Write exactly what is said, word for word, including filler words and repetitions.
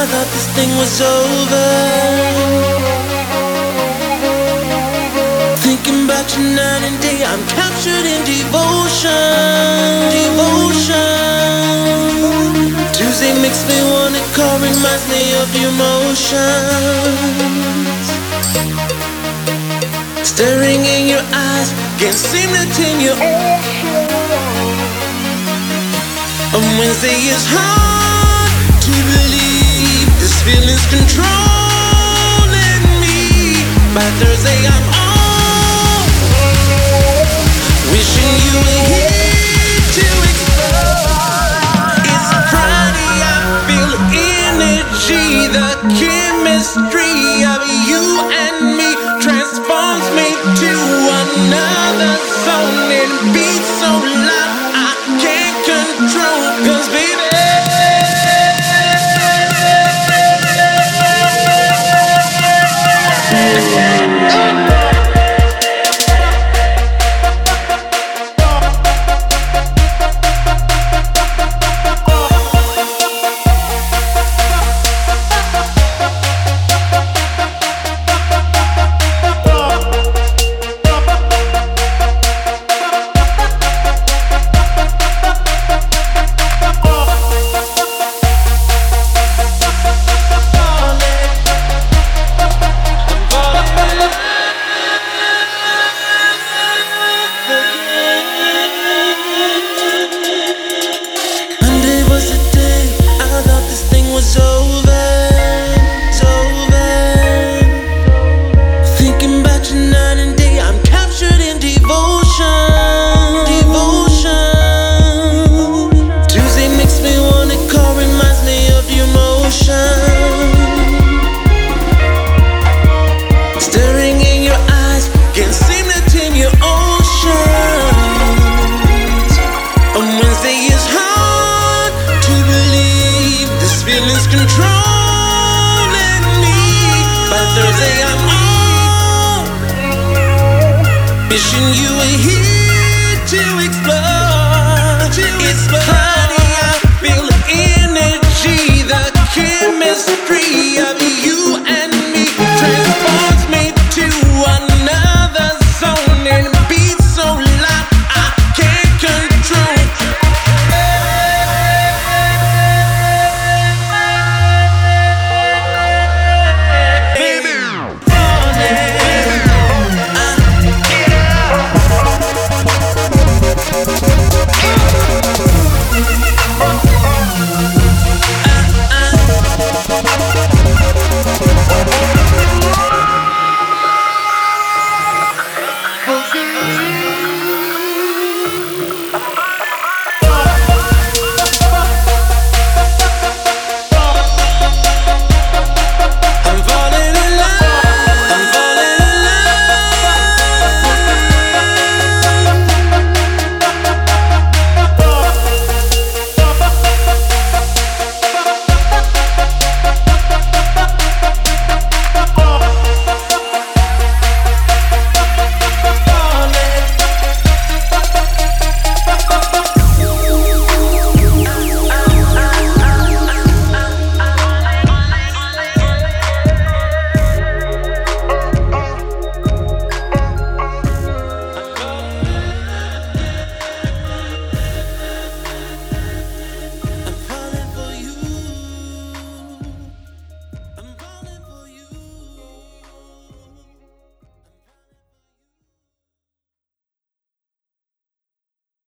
thought this thing was over. Thinking about you night and day, I'm captured in devotion. Devotion. Tuesday makes me wanna call, reminds me of your emotions. Staring in your eyes, can't seem to tame your ocean. On Wednesday it's hard to believe this feeling's controlling me. By Thursday I'm on, wishing you were here to explore. It's Friday, I feel energy, the chemistry of you and me transforms me to another zone and beats so loud I can't control. Cause baby, feelings controlling me. By Thursday I'm on, wishing you were here to explore, to explore.